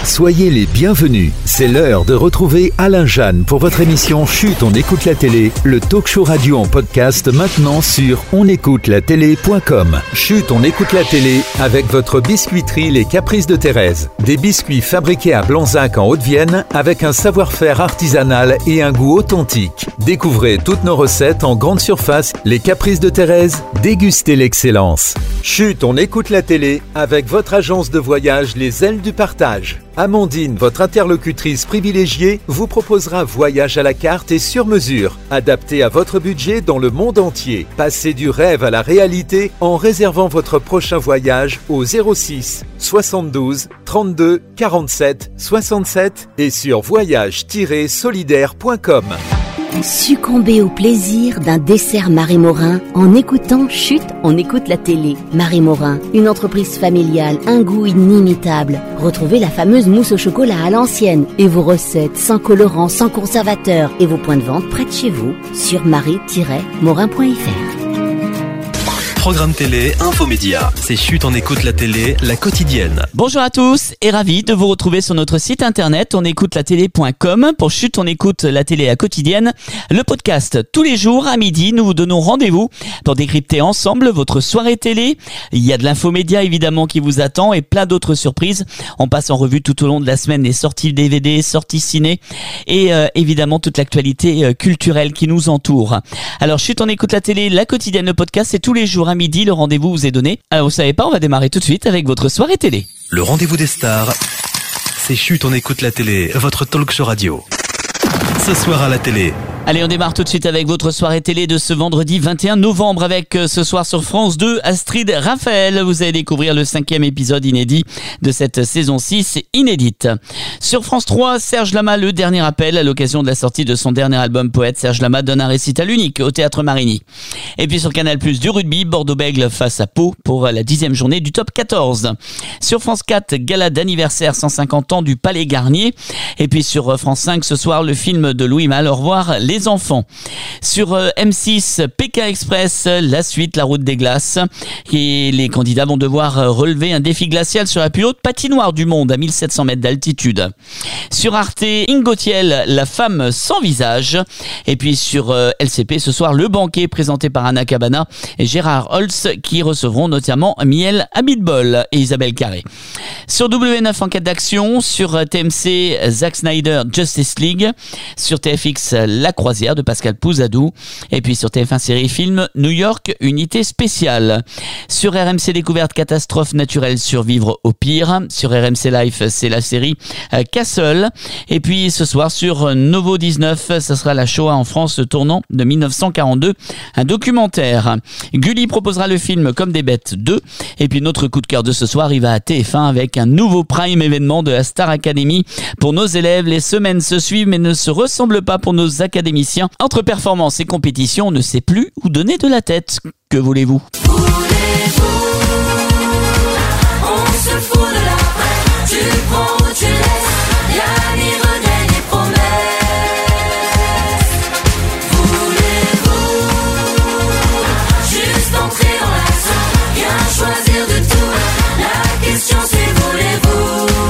Soyez les bienvenus. C'est l'heure de retrouver Alain Jeanne pour votre émission Chut, on écoute la télé, le talk show radio en podcast maintenant sur onécoutelatélé.com. Chut, on écoute la télé avec votre biscuiterie Les Caprices de Thérèse. Des biscuits fabriqués à Blanzac en Haute-Vienne avec un savoir-faire artisanal et un goût authentique. Découvrez toutes nos recettes en grande surface. Les Caprices de Thérèse, dégustez l'excellence. Chut, on écoute la télé avec votre agence de voyage Les Ailes du Partage. Amandine, votre interlocutrice privilégiée, vous proposera voyage à la carte et sur mesure, adapté à votre budget dans le monde entier. Passez du rêve à la réalité en réservant votre prochain voyage au 06 72 32 47 67 et sur voyage-solidaire.com. Succombez au plaisir d'un dessert Marie Morin en écoutant Chut, on écoute la télé. Marie Morin, une entreprise familiale, un goût inimitable. Retrouvez la fameuse mousse au chocolat à l'ancienne et vos recettes sans colorant, sans conservateur et vos points de vente près de chez vous sur marie-morin.fr. Programme télé, infomédia. C'est Chut, on écoute la télé, la quotidienne. Bonjour à tous et ravi de vous retrouver sur notre site internet onécoutelatélé.com pour Chut, on écoute la télé la quotidienne. Le podcast tous les jours à midi, nous vous donnons rendez-vous pour décrypter ensemble votre soirée télé. Il y a de l'infomédia évidemment qui vous attend et plein d'autres surprises. On passe en revue tout au long de la semaine les sorties DVD, sorties ciné et évidemment toute l'actualité culturelle qui nous entoure. Alors Chut, on écoute la télé, la quotidienne, le podcast, c'est tous les jours à midi, le rendez-vous vous est donné. Alors vous savez pas, on va démarrer tout de suite avec votre soirée télé. Le rendez-vous des stars, c'est Chut, on écoute la télé, votre talk show radio. Ce soir à la télé. Allez, on démarre tout de suite avec votre soirée télé de ce vendredi 21 novembre avec ce soir sur France 2, Astrid Raphael. Vous allez découvrir le 5e épisode inédit de cette saison 6 inédite. Sur France 3, Serge Lama, le dernier appel à l'occasion de la sortie de son dernier album Poète. Serge Lama donne un récital unique au Théâtre Marigny. Et puis sur Canal+, du rugby, Bordeaux-Bègles face à Pau pour la 10e journée du top 14. Sur France 4, gala d'anniversaire 150 ans du Palais Garnier. Et puis sur France 5, ce soir, le film de Louis Malle, Au revoir les enfants. Sur M6, Pékin Express, la suite, la route des glaces. Et les candidats vont devoir relever un défi glacial sur la plus haute patinoire du monde à 1700 mètres d'altitude. Sur Arte, Ingo Thiel, la femme sans visage. Et puis sur LCP, ce soir, le banquet présenté par Anna Cabana et Gérard Holtz qui recevront notamment Miel Abitbol et Isabelle Carré. Sur W9, enquête d'action. Sur TMC, Zack Snyder, Justice League. Sur TFX, La Croisière de Pascal Pouzadou. Et puis sur TF1 Série Film, New York, Unité Spéciale. Sur RMC Découverte, Catastrophe naturelle, survivre au pire. Sur RMC Life, c'est la série Castle. Et puis ce soir sur Novo 19, ça sera la Shoah en France tournant de 1942, un documentaire. Gulli proposera le film Comme des bêtes 2. Et puis notre coup de cœur de ce soir, il va à TF1 avec un nouveau prime événement de la Star Academy. Pour nos élèves, les semaines se suivent mais ne se ressemblent pas pour nos académiciens. Entre performance et compétition, on ne sait plus où donner de la tête. Que voulez-vous ? On se fout de l'après, tu prends ou tu laisses, y'a ni regret ni promesse. Voulez-vous juste entrer dans l'action, bien choisir de tout, la question c'est voulez-vous.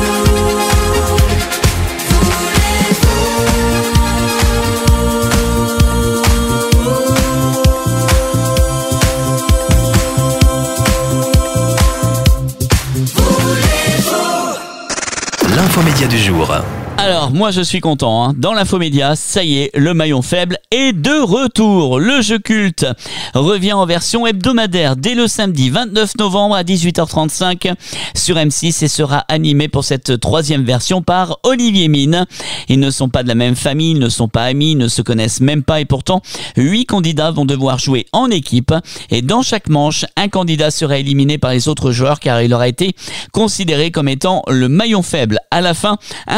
L'infomédia du jour. Alors, moi je suis content, hein. Dans l'infomédia, ça y est, le maillon faible est de retour. Le jeu culte revient en version hebdomadaire dès le samedi 29 novembre à 18h35 sur M6 et sera animé pour cette troisième version par Olivier Mine. Ils ne sont pas de la même famille, ils ne sont pas amis, ils ne se connaissent même pas et pourtant 8 candidats vont devoir jouer en équipe et dans chaque manche, un candidat sera éliminé par les autres joueurs car il aura été considéré comme étant le maillon faible. À la fin, un seul d'entre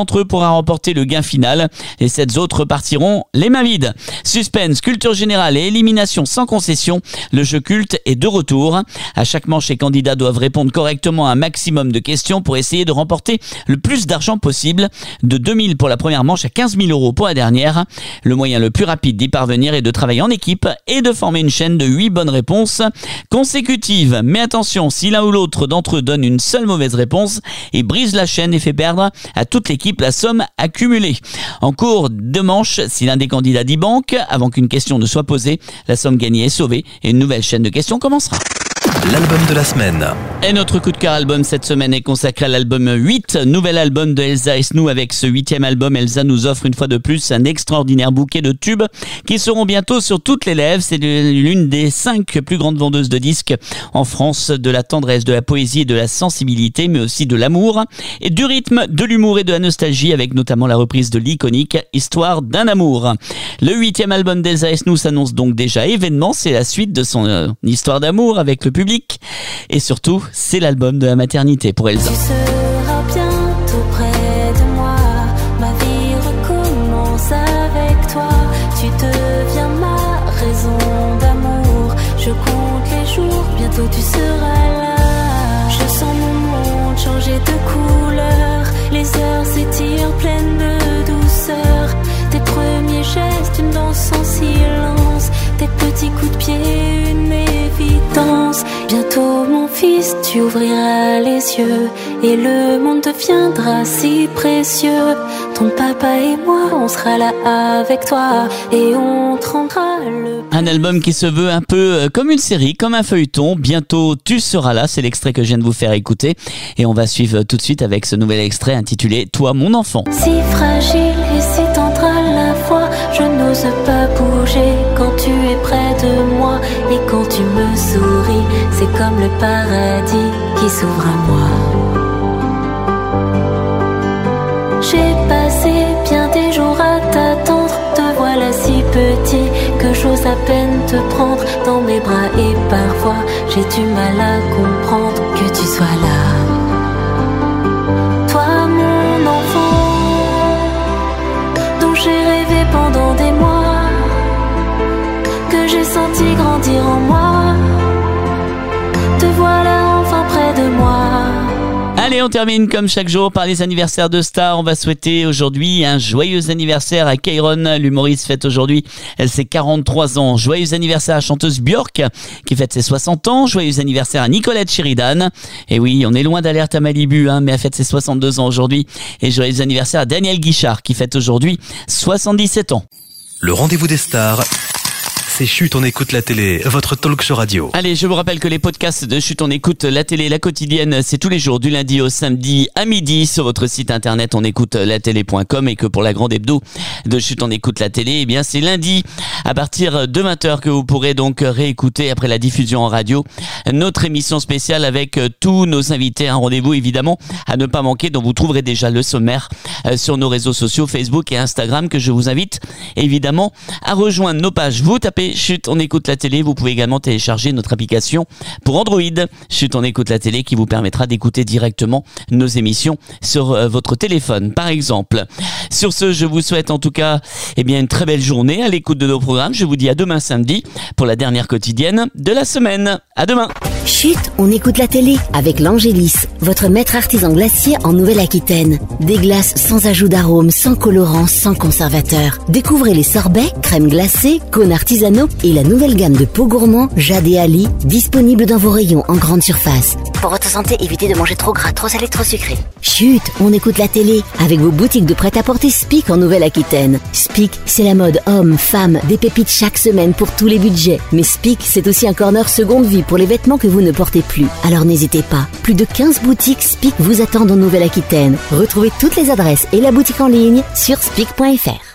d'entre eux pourra remporter le gain final. Les 7 autres repartiront les mains vides. Suspense, culture générale et élimination sans concession. Le jeu culte est de retour. À chaque manche, les candidats doivent répondre correctement à un maximum de questions pour essayer de remporter le plus d'argent possible. De 2 000 pour la première manche à 15 000 € pour la dernière. Le moyen le plus rapide d'y parvenir est de travailler en équipe et de former une chaîne de 8 bonnes réponses consécutives. Mais attention, si l'un ou l'autre d'entre eux donne une seule mauvaise réponse, il brise la chaîne et fait perdre à toute l'équipe la somme accumulée. En cours de manche, si l'un des candidats dit banque, avant qu'une question ne soit posée, la somme gagnée est sauvée et une nouvelle chaîne de questions commencera. L'album de la semaine. Et notre coup de cœur album cette semaine est consacré à l'album 8, nouvel album de Elsa Esnou. Avec ce 8e album, Elsa nous offre une fois de plus un extraordinaire bouquet de tubes qui seront bientôt sur toutes les lèvres. C'est l'une des 5 plus grandes vendeuses de disques en France, de la tendresse, de la poésie et de la sensibilité, mais aussi de l'amour et du rythme, de l'humour et de la nostalgie, avec notamment la reprise de l'iconique Histoire d'un amour. Le 8e album d'Elsa Esnou s'annonce donc déjà événement. C'est la suite de son histoire d'amour avec le public. Et surtout, c'est l'album de la maternité pour Elsa. Tu seras bientôt près de moi, ma vie recommence avec toi. Tu deviens ma raison d'amour, je compte les jours, bientôt tu seras là. Je sens mon monde changer de couleur, les heures s'étirent pleines de douceur. Tes premiers gestes, une danse en silence, tes petits coups de pied, une évidence. Bientôt mon fils, tu ouvriras les yeux et le monde deviendra si précieux. Ton papa et moi, on sera là avec toi et on te rendra le... Un album qui se veut un peu comme une série, comme un feuilleton. Bientôt tu seras là, c'est l'extrait que je viens de vous faire écouter. Et on va suivre tout de suite avec ce nouvel extrait intitulé « Toi mon enfant ». Si fragile et si tendre à la fois, je n'ose pas bouger quand tu es près de moi. Et quand tu me souris, c'est comme le paradis qui s'ouvre à moi. J'ai passé bien des jours à t'attendre, te voilà si petit que j'ose à peine te prendre dans mes bras. Et parfois j'ai du mal à comprendre que tu sois là. Toi mon enfant, dont j'ai rêvé pendant des mois, que j'ai senti grandir en moi, te voilà enfin près de moi. Allez, on termine comme chaque jour par les anniversaires de stars. On va souhaiter aujourd'hui un joyeux anniversaire à Kairon. L'humoriste fête aujourd'hui ses 43 ans. Joyeux anniversaire à la chanteuse Björk qui fête ses 60 ans. Joyeux anniversaire à Nicolette Sheridan. Et oui, on est loin d'Alerte à Malibu, mais elle fête ses 62 ans aujourd'hui. Et joyeux anniversaire à Daniel Guichard qui fête aujourd'hui 77 ans. Le rendez-vous des stars. C'est Chut, on écoute la télé, votre talk show radio. Allez, je vous rappelle que les podcasts de Chut, on écoute la télé, la quotidienne, c'est tous les jours du lundi au samedi à midi sur votre site internet onécoutelatélé.com et que pour la grande hebdo de Chut, on écoute la télé, eh bien c'est lundi à partir de 20h que vous pourrez donc réécouter après la diffusion en radio notre émission spéciale avec tous nos invités. Un rendez-vous évidemment à ne pas manquer dont vous trouverez déjà le sommaire sur nos réseaux sociaux Facebook et Instagram que je vous invite évidemment à rejoindre nos pages. Vous tapez Chut, on écoute la télé. Vous pouvez également télécharger notre application pour Android. Chut, on écoute la télé qui vous permettra d'écouter directement nos émissions sur votre téléphone, par exemple. Sur ce, je vous souhaite en tout cas une très belle journée à l'écoute de nos programmes. Je vous dis à demain samedi pour la dernière quotidienne de la semaine. À demain. Chut, on écoute la télé avec l'Angélis, votre maître artisan glacier en Nouvelle-Aquitaine. Des glaces sans ajout d'arôme, sans colorant, sans conservateur. Découvrez les sorbets, crèmes glacées, cônes artisanaux et la nouvelle gamme de pots gourmands Jade et Ali, disponible dans vos rayons en grande surface. Pour votre santé, évitez de manger trop gras, trop salé, trop sucré. Chut, on écoute la télé avec vos boutiques de prêt-à-porter Spic en Nouvelle-Aquitaine. Spic, c'est la mode homme, femme, des pépites chaque semaine pour tous les budgets. Mais Spic, c'est aussi un corner seconde vie pour les vêtements que vous ne portez plus. Alors n'hésitez pas, plus de 15 boutiques Spic vous attendent en Nouvelle-Aquitaine. Retrouvez toutes les adresses et la boutique en ligne sur spic.fr.